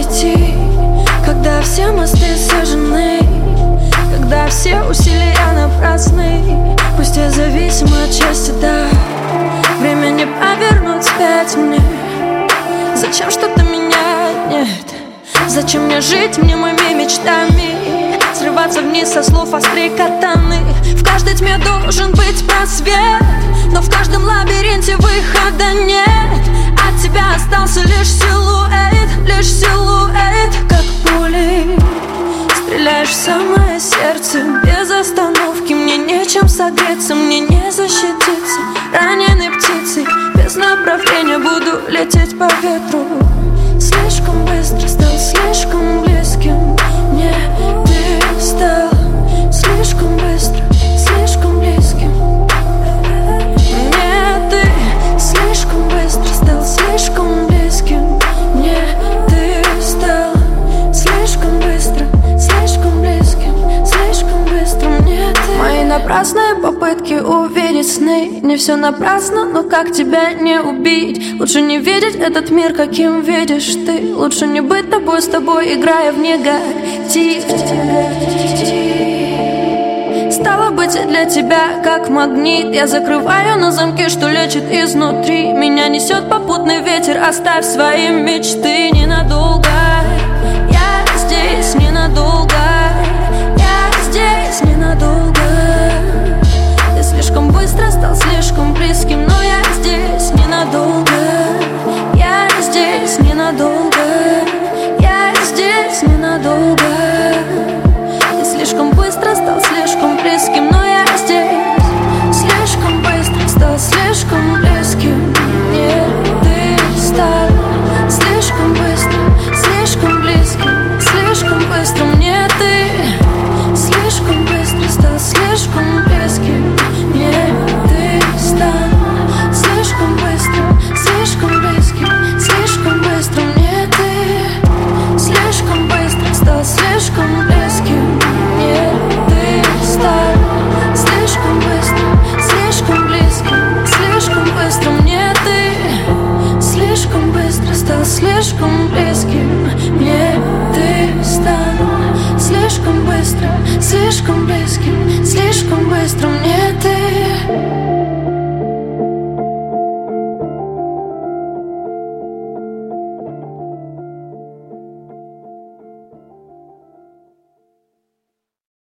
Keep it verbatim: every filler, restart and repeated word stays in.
уйти, когда все мосты сожжены, когда все усилия напрасны. Пусть я зависима от счастья, да, время не повернуть вспять мне. Зачем что-то менять, нет. Зачем мне жить мнимыми мечтами, срываться вниз со слов острей катаны. В каждой тьме должен быть просвет, но в каждом лабиринте выхода нет. От тебя остался лишь силуэт, лишь силуэт. Как пули стреляешь в самое сердце без остановки. Мне нечем согреться, мне не защититься. Раненой птицей без направления буду лететь по ветру. Слишком быстро стал слишком близким мне. Ты стал слишком быстро, слишком близким мне. Ты слишком быстро стал слишком близким мне. Ты стал слишком быстро, слишком близким, слишком быстро мне. Ты. Мои напрасные попытки увидеть сны, не все напрасно, но как тебя не убить? Лучше не видеть этот мир, каким видишь ты. Лучше не быть тобой с тобой, играя в негатив. Стало быть для тебя как магнит. Я закрываю на замке, что лечит изнутри. Меня несет попутный ветер, оставь свои мечты ненадолго. Я здесь ненадолго. Я здесь ненадолго. Ты слишком быстро стал слишком близким, но я здесь ненадолго. Я здесь ненадолго. Я здесь ненадолго. Ты слишком быстро стал слишком близким, но